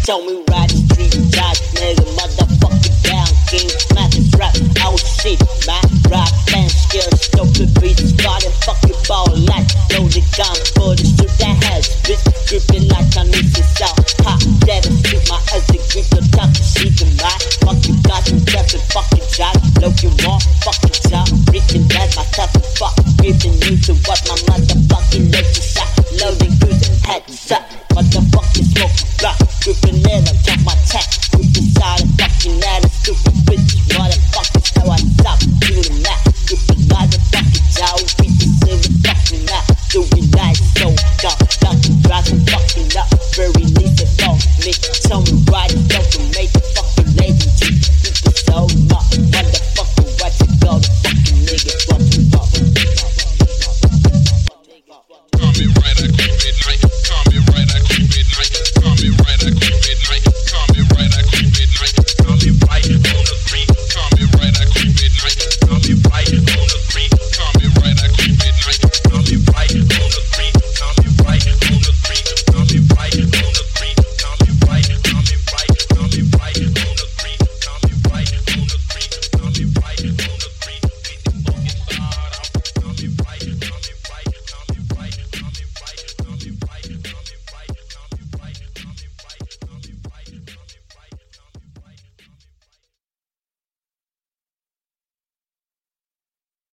Tell me right street guys, nigga, motherfucking down, king, smash rap, our shit, my rap, and skills, stupid beats, got it, fuck your ball like, know the gun for the shoot that has, bitch, dripping like I need to south, ha, devil, shoot my ugly grip, the top, shit in my, fuck you guys, and devil, fucking job, look you more, fucking job, reaching that, my type of fuck, giving you to what my motherfucking legs shot, loading goods and headshot, motherfucking smoke, block, gripping in on top my tech, gripping side and fucking at a stupid bitch, motherfuckers, how I stop, do the math, gripping motherfucking job, beat the silver fucking out, doing nice, so dark, nothing drives and fucking up, very least of all, me, tell me right,